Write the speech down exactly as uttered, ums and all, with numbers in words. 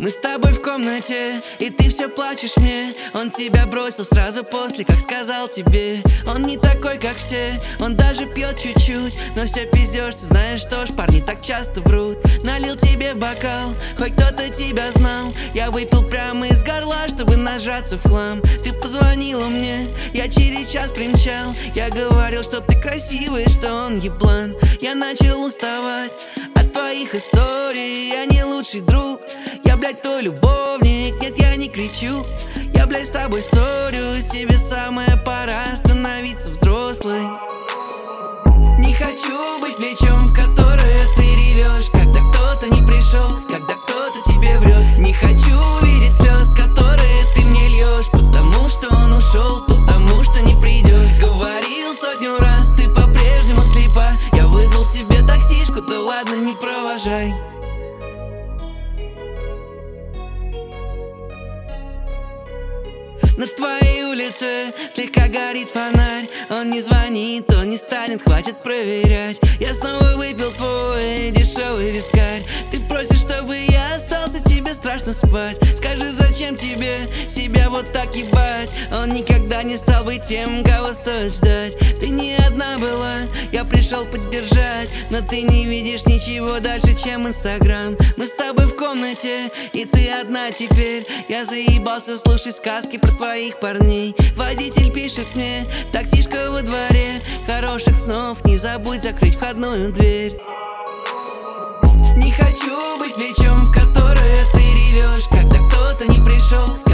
Мы с тобой в комнате, и ты все плачешь мне. Он тебя бросил сразу после, как сказал тебе. Он не такой, как все, он даже пьет чуть-чуть, но все пиздешь, ты знаешь, что ж, парни так часто врут. Налил тебе бокал, хоть кто-то тебя знал. Я выпил прямо из горла, чтобы нажраться в хлам. Ты позвонила мне, я через час примчал. Я говорил, что ты красивый, что он еблан. Я начал уставать от твоих историй. Я не лучший друг, я, блядь, твой любовник. Нет, я не кричу, я, блядь, с тобой ссорюсь. Тебе самая пора становиться взрослой. Не хочу быть плечом, в которое ты ревешь, когда кто-то не пришел, когда кто-то тебе врет. Не хочу видеть слез, которые ты мне льешь, потому что он ушел, потому что не придет. Говорил сотню раз, ты по-прежнему слепа. Я вызвал себе таксишку, да ладно, не провожай. На твоей улице слегка горит фонарь. Он не звонит, он не станет, хватит проверять. Я снова выпил твой дешевый вискарь. Ты просишь, чтобы я остался, тебе страшно спать. Скажи, зачем тебе себя вот так ебать? Он никогда не стал быть тем, кого стоит ждать. Ты не одна была, я пришел поддержать, но ты не видишь ничего дальше, чем Инстаграм. Мы с тобой в комнате, и ты одна теперь. Я заебался слушать сказки про твоих парней. Водитель пишет мне, таксишка во дворе. Хороших снов, не забудь закрыть входную дверь. Не хочу быть плечом, в которое ты ревешь, когда кто-то не пришел.